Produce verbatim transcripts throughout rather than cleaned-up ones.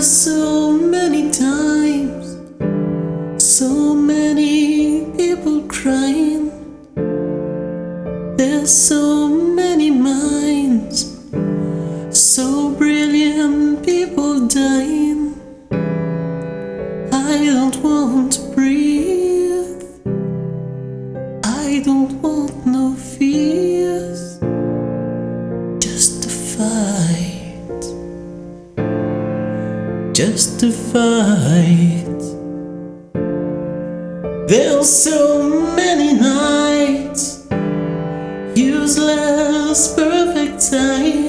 There's so many times, so many people crying. There's so many minds, so brilliant people dying. I don't want to breathe, I don't want no fears, just a fight, just a fight. There's so many nights, useless perfect times.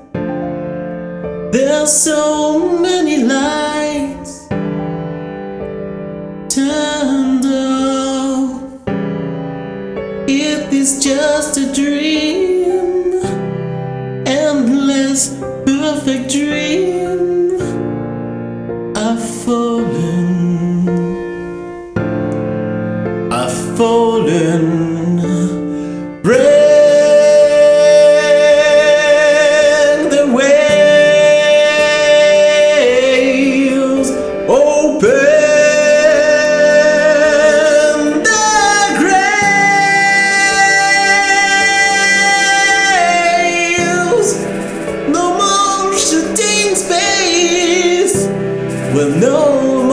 There's so many lights turned off. It is just a dream, endless perfect dream. I've fallen, I've fallen. Break the waves, open the graves. No more shooting space, well, no more.